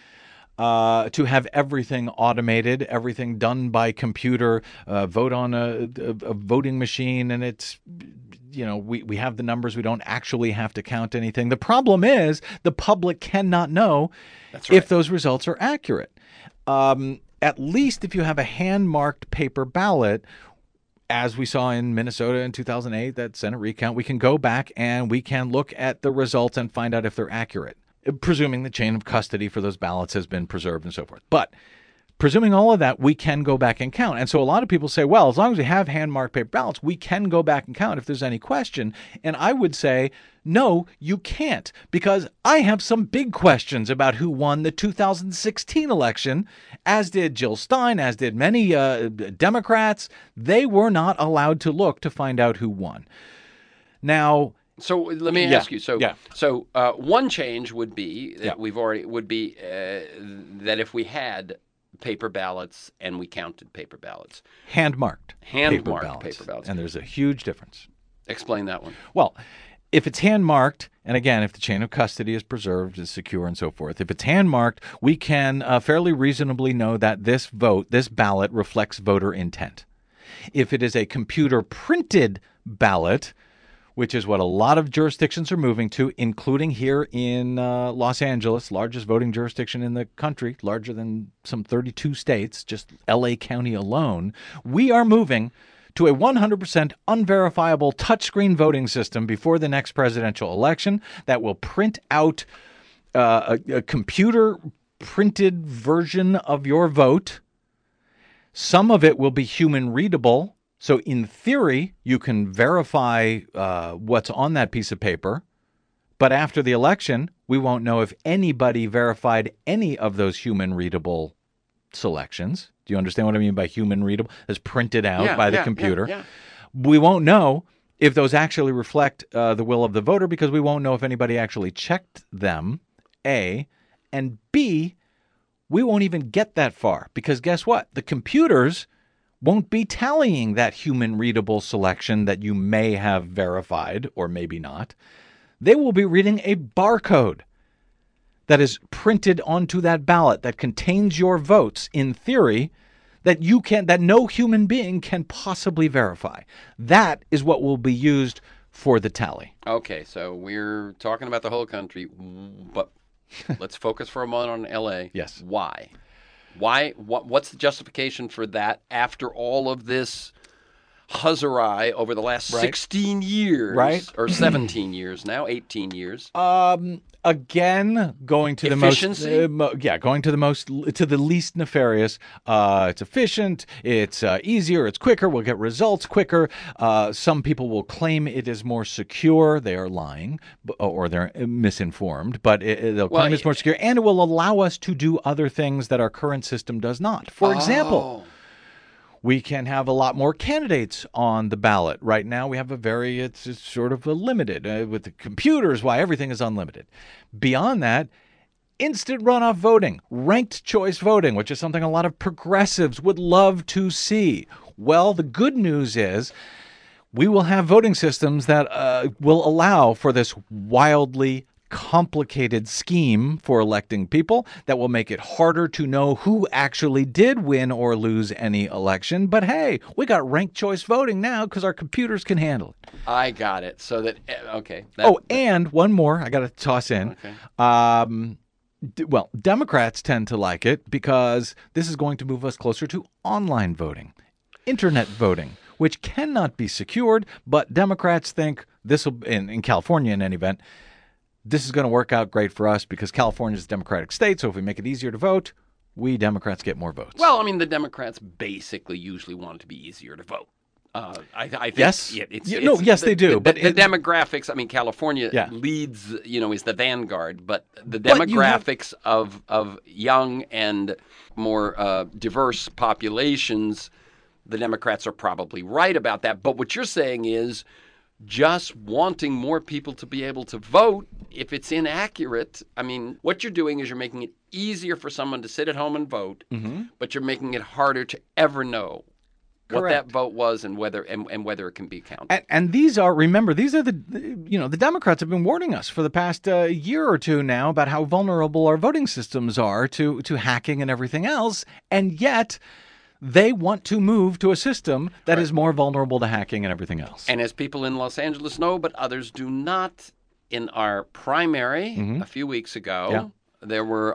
to have everything automated, everything done by computer, vote on a voting machine, and it's, we have the numbers. We don't actually have to count anything. The problem is the public cannot know if those results are accurate. At least if you have a hand-marked paper ballot, as we saw in Minnesota in 2008, that Senate recount, we can go back and we can look at the results and find out if they're accurate, presuming the chain of custody for those ballots has been preserved and so forth. But presuming all of that, we can go back and count. And so a lot of people say, well, as long as we have hand-marked paper ballots, we can go back and count if there's any question. And I would say, no, you can't, because I have some big questions about who won the 2016 election, as did Jill Stein, as did many Democrats. They were not allowed to look to find out who won. Now, so let me ask you. So one change would be that that if we had paper ballots and we counted paper ballots, hand-marked paper ballots, and there's a huge difference. Explain that one. Well, if it's hand-marked, and again, if the chain of custody is preserved, is secure, and so forth, if it's hand-marked, we can fairly reasonably know that this ballot reflects voter intent. If it is a computer-printed ballot, which is what a lot of jurisdictions are moving to, including here in Los Angeles, largest voting jurisdiction in the country, larger than some 32 states, just LA County alone, we are moving to a 100% unverifiable touchscreen voting system before the next presidential election that will print out a computer-printed version of your vote. Some of it will be human readable. So in theory, you can verify what's on that piece of paper. But after the election, we won't know if anybody verified any of those human readable selections. Do you understand what I mean by human readable? As printed out by the computer. Yeah. We won't know if those actually reflect the will of the voter, because we won't know if anybody actually checked them, A. And B, we won't even get that far, because guess what? The computers won't be tallying that human readable selection that you may have verified or maybe not. They will be reading a barcode that is printed onto that ballot that contains your votes, in theory, that no human being can possibly verify. That is what will be used for the tally. Okay, so we're talking about the whole country, but let's focus for a moment on LA. Yes. Why? What's the justification for that after all of this huzzarai over the last 16 years, right? Or 17 years now, 18 years? Again, going to efficiency? To the least nefarious. It's efficient. It's easier. It's quicker. We'll get results quicker. Some people will claim it is more secure. They are lying, or they're misinformed. But they'll claim it's more secure, and it will allow us to do other things that our current system does not. For example, we can have a lot more candidates on the ballot. Right now, we have it's sort of a limited. With the computers, why everything is unlimited. Beyond that, instant runoff voting, ranked choice voting, which is something a lot of progressives would love to see. Well, the good news is we will have voting systems that will allow for this wildly complicated scheme for electing people that will make it harder to know who actually did win or lose any election. But hey, we got ranked choice voting now because our computers can handle it. I got it. So that, okay. And one more I got to toss in. Okay. Well, Democrats tend to like it because this is going to move us closer to online voting, internet voting, which cannot be secured. But Democrats think this will, in California in any event, this is going to work out great for us because California is a Democratic state. So if we make it easier to vote, we Democrats get more votes. Well, I mean, the Democrats basically usually want it to be easier to vote. I think, yes. Yeah, yes, they do. But the demographics, I mean, California leads, is the vanguard. But the demographics of young and more diverse populations, the Democrats are probably right about that. But what you're saying is just wanting more people to be able to vote, if it's inaccurate, I mean, what you're doing is you're making it easier for someone to sit at home and vote, but you're making it harder to ever know what that vote was and whether it can be counted. And these are the Democrats have been warning us for the past year or two now about how vulnerable our voting systems are to hacking and everything else, and yet they want to move to a system that is more vulnerable to hacking and everything else. And as people in Los Angeles know, but others do not, in our primary a few weeks ago, there were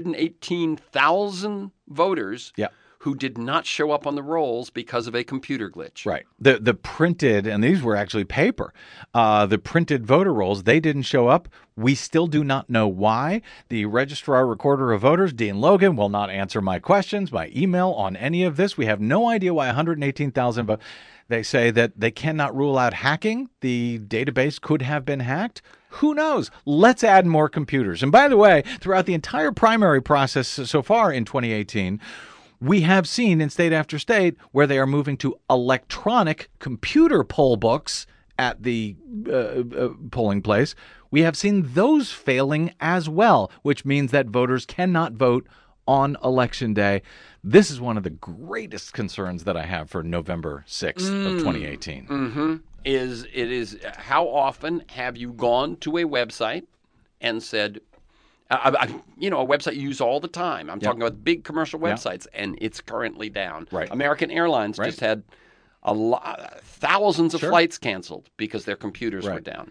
118,000 voters who did not show up on the rolls because of a computer glitch. Right. The printed, and these were actually paper, the printed voter rolls, they didn't show up. We still do not know why. The Registrar Recorder of Voters, Dean Logan, will not answer my questions, my email on any of this. We have no idea why 118,000 votes. They say that they cannot rule out hacking. The database could have been hacked. Who knows? Let's add more computers. And by the way, throughout the entire primary process so far in 2018, we have seen in state after state where they are moving to electronic computer poll books at the polling place. We have seen those failing as well, which means that voters cannot vote on Election Day. This is one of the greatest concerns that I have for November 6th of 2018. Is how often have you gone to a website and said, a website you use all the time. I'm talking about big commercial websites, and it's currently down. Right. American Airlines just had thousands of flights canceled because their computers were down.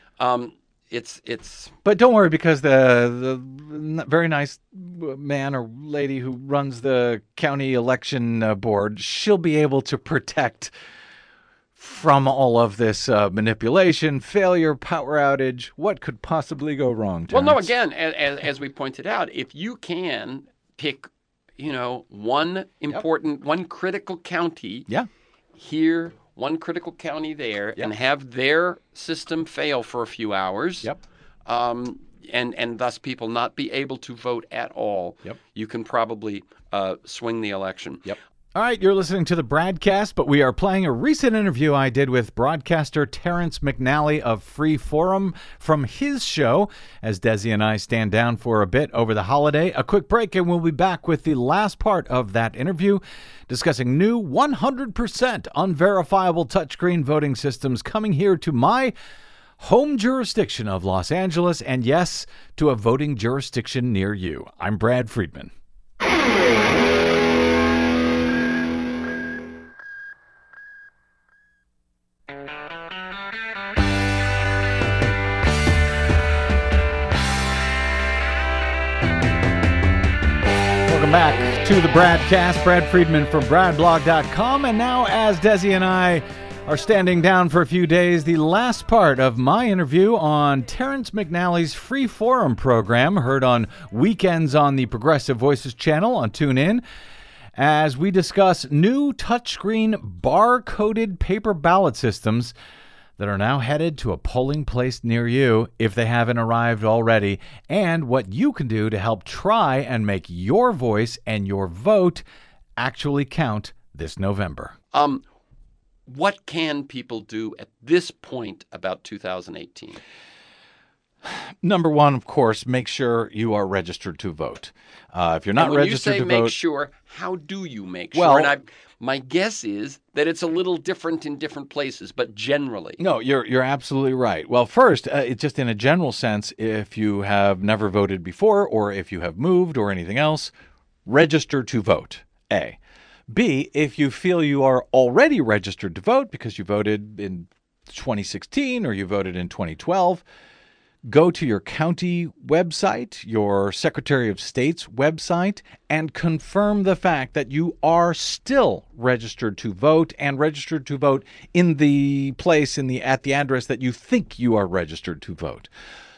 But don't worry, because the very nice man or lady who runs the county election board, she'll be able to protect from all of this manipulation, failure, power outage. What could possibly go wrong, Terrence? Well, no, again, as we pointed out, if you can pick, one important, one critical county here, one critical county there, and have their system fail for a few hours, and thus people not be able to vote at all, you can probably swing the election. All right, you're listening to the Bradcast, but we are playing a recent interview I did with broadcaster Terrence McNally of Free Forum from his show, as Desi and I stand down for a bit over the holiday. A quick break, and we'll be back with the last part of that interview, discussing new 100% unverifiable touchscreen voting systems coming here to my home jurisdiction of Los Angeles, and yes, to a voting jurisdiction near you. I'm Brad Friedman. Welcome back to the Bradcast. Brad Friedman from BradBlog.com. And now, as Desi and I are standing down for a few days, the last part of my interview on Terrence McNally's Free Forum program, heard on weekends on the Progressive Voices channel on TuneIn, as we discuss new touchscreen bar-coded paper ballot systems that are now headed to a polling place near you if they haven't arrived already, and what you can do to help try and make your voice and your vote actually count this November. What can people do at this point about 2018? Number one, of course, make sure you are registered to vote. If you're not when registered you say to make vote, sure, how do you make Well- sure? And my guess is that it's a little different in different places, but generally. no, you're absolutely right. Well, first, it's just in a general sense, if you have never voted before, or if you have moved, or anything else, register to vote. A. B. If you feel you are already registered to vote because you voted in 2016 or you voted in 2012. Go to your county website, your Secretary of State's website, and confirm the fact that you are still registered to vote and registered to vote in the place at the address that you think you are registered to vote.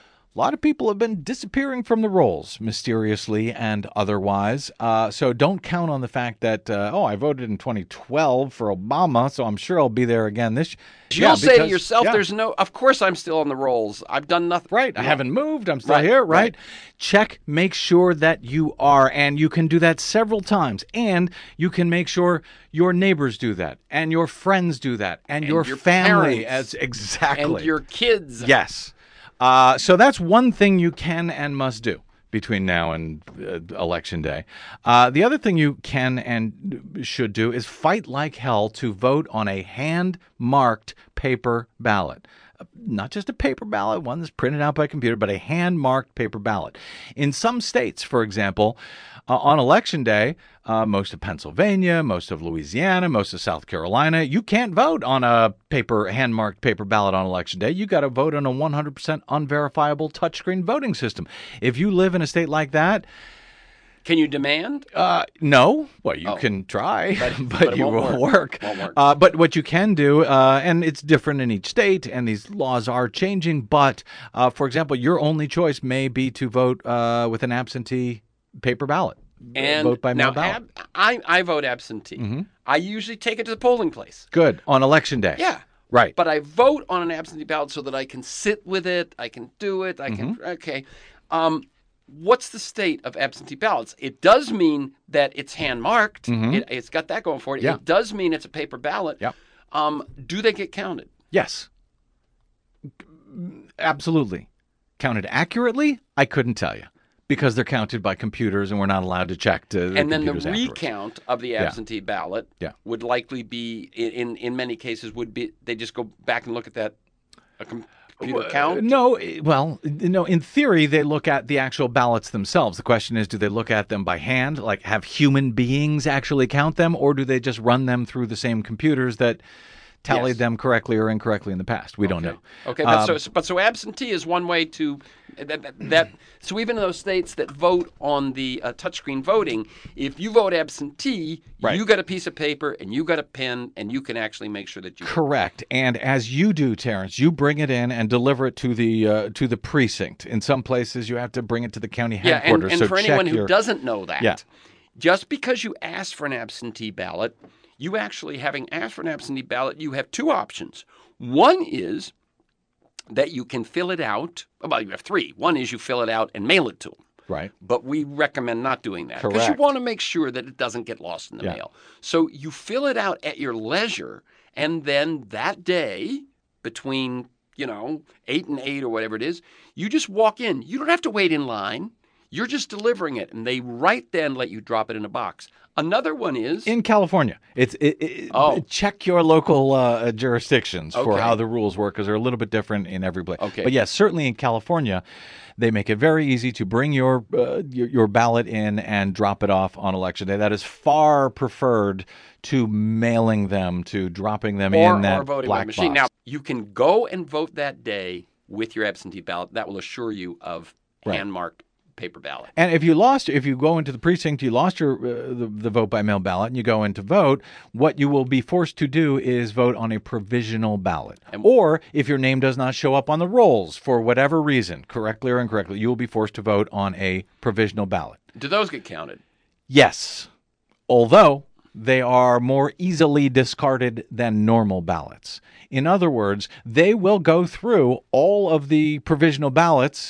A lot of people have been disappearing from the rolls, mysteriously and otherwise. So don't count on the fact that, I voted in 2012 for Obama, so I'm sure I'll be there again this year. You'll say to yourself, of course I'm still on the rolls. I've done nothing. Right. I haven't moved. I'm still here. Right. Check, make sure that you are. And you can do that several times. And you can make sure your neighbors do that. And your friends do that. And your family. Exactly. And your kids. Yes. So that's one thing you can and must do between now and Election Day. The other thing you can and should do is fight like hell to vote on a hand-marked paper ballot. Not just a paper ballot, one that's printed out by computer, but a hand-marked paper ballot. In some states, for example, on Election Day, most of Pennsylvania, most of Louisiana, most of South Carolina, you can't vote on a hand-marked paper ballot on Election Day. You got to vote on a 100% unverifiable touchscreen voting system. If you live in a state like that, can you demand? No. Well, you can try, but you won't work. But what you can do, and it's different in each state, and these laws are changing, but, for example, your only choice may be to vote with an absentee paper ballot. And vote by mail ballot. I vote absentee. Mm-hmm. I usually take it to the polling place. Good. On Election Day. Yeah. Right. But I vote on an absentee ballot so that I can sit with it. I can do it. I can. Okay. What's the state of absentee ballots? It does mean that it's hand marked. Mm-hmm. It's got that going for it. Yeah. It does mean it's a paper ballot. Yeah. Do they get counted? Yes. Absolutely. Counted accurately? I couldn't tell you. Because they're counted by computers and we're not allowed to check to And then the afterwards. recount of the absentee ballot would likely be, in many cases, they just go back and look at that computer count? No, in theory, they look at the actual ballots themselves. The question is, do they look at them by hand, like have human beings actually count them, or do they just run them through the same computers that tallied them correctly or incorrectly in the past? We don't know. Okay, so absentee is one way to so even in those states that vote on the touchscreen voting, if you vote absentee, you got a piece of paper and you got a pen and you can actually make sure that you correct. And as you do, Terrence, you bring it in and deliver it to the precinct. In some places, you have to bring it to the county headquarters. And for anyone who doesn't know that, just because you ask for an absentee ballot, you actually, having asked for an absentee ballot, you have two options. One is that you can fill it out. Well, you have three. One is you fill it out and mail it to them. Right. But we recommend not doing that. Correct. Because you want to make sure that it doesn't get lost in the mail. So you fill it out at your leisure, and then that day, between 8 and 8 or whatever it is, you just walk in. You don't have to wait in line. You're just delivering it, and they right then let you drop it in a box. Another one is in California. Check your local jurisdictions for how the rules work, because they're a little bit different in every place. Okay. But yes, certainly in California, they make it very easy to bring your ballot in and drop it off on Election Day. That is far preferred to mailing them, to dropping them in that voting black machine. box. Now you can go and vote that day with your absentee ballot. That will assure you of hand-marked paper ballot. And if you go into the precinct, you lost your the vote by mail ballot, and you go in to vote, what you will be forced to do is vote on a provisional ballot. Or if your name does not show up on the rolls for whatever reason, correctly or incorrectly, you will be forced to vote on a provisional ballot. Do those get counted? Yes. Although they are more easily discarded than normal ballots. In other words, they will go through all of the provisional ballots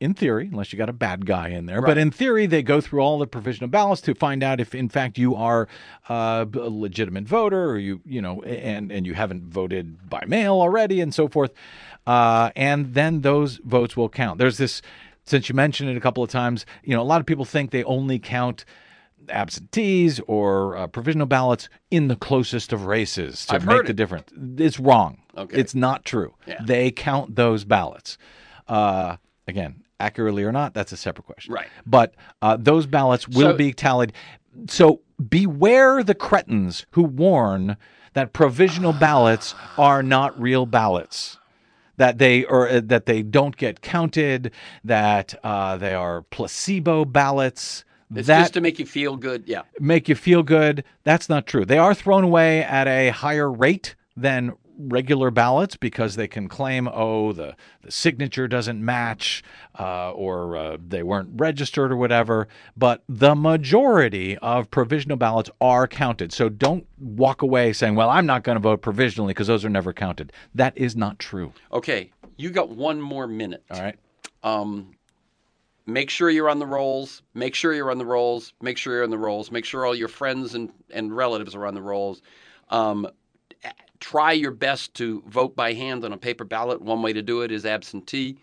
in theory, unless you got a bad guy in there. Right. But in theory, they go through all the provisional ballots to find out if, in fact, you are a legitimate voter, or and you haven't voted by mail already, and so forth. And then those votes will count. There's this, since you mentioned it a couple of times, a lot of people think they only count absentees or provisional ballots in the closest of races to make the difference. It's wrong. Okay. It's not true. Yeah. They count those ballots. Again, accurately or not, that's a separate question. Right. But those ballots will be tallied. So beware the cretins who warn that provisional ballots are not real ballots. That they don't get counted, that they are placebo ballots. It's just to make you feel good. Yeah. Make you feel good. That's not true. They are thrown away at a higher rate than regular ballots because they can claim, the signature doesn't match or they weren't registered or whatever. But the majority of provisional ballots are counted. So don't walk away saying, well, I'm not going to vote provisionally because those are never counted. That is not true. Okay. You got one more minute. All right. Make sure you're on the rolls. Make sure you're on the rolls. Make sure you're on the rolls. Make sure all your friends and relatives are on the rolls. Try your best to vote by hand on a paper ballot. One way to do it is absentee.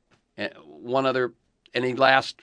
Any last?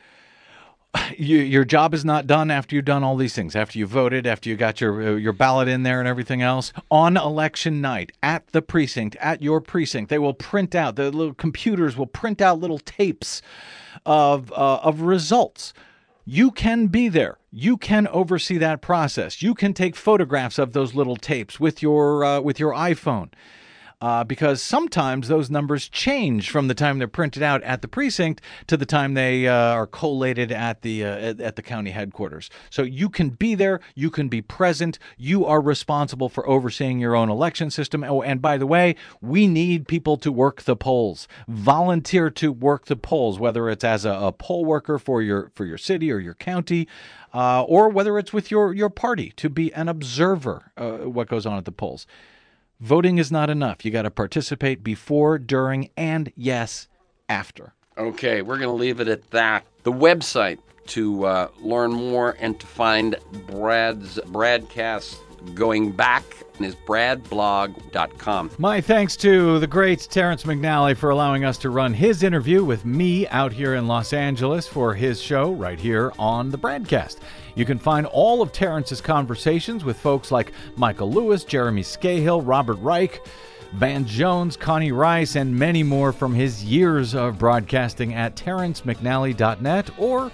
Your job is not done after you've done all these things. After you voted, after you got your ballot in there and everything else. On election night, at the precinct, at your precinct, they will print out, the little computers will print out little tapes of results. You can be there. You can oversee that process. You can take photographs of those little tapes with your iPhone. Because sometimes those numbers change from the time they're printed out at the precinct to the time they are collated at the county headquarters. So you can be there, you can be present, you are responsible for overseeing your own election system. Oh, and by the way, we need people to work the polls. Volunteer to work the polls, whether it's as a poll worker for your city or your county, or whether it's with your party to be an observer what goes on at the polls. Voting is not enough. You got to participate before, during, and yes, after. Okay, we're going to leave it at that. The website to learn more and to find Brad's broadcasts going back is bradblog.com. My thanks to the great Terrence McNally for allowing us to run his interview with me out here in Los Angeles for his show right here on the Bradcast. You can find all of Terrence's conversations with folks like Michael Lewis, Jeremy Scahill, Robert Reich, Van Jones, Connie Rice, and many more from his years of broadcasting at terrencemcnally.net or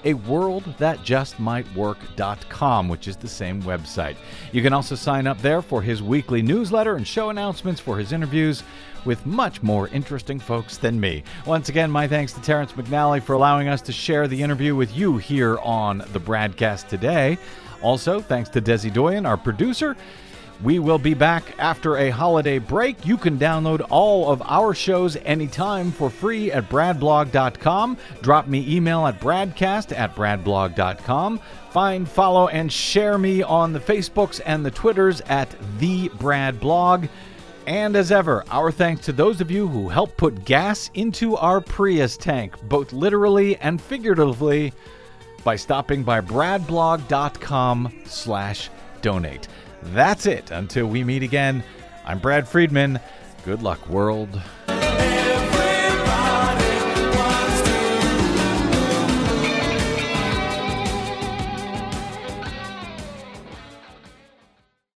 aworldthatjustmightwork.com, which is the same website. You can also sign up there for his weekly newsletter and show announcements for his interviews with much more interesting folks than me. Once again, my thanks to Terrence McNally for allowing us to share the interview with you here on the Bradcast today. Also, thanks to Desi Doyen, our producer. We will be back after a holiday break. You can download all of our shows anytime for free at bradblog.com. Drop me email at bradcast@bradblog.com. Find, follow, and share me on the Facebooks and the Twitters at The Brad Blog. And as ever, our thanks to those of you who helped put gas into our Prius tank, both literally and figuratively, by stopping by bradblog.com/donate. That's it. Until we meet again, I'm Brad Friedman. Good luck, world.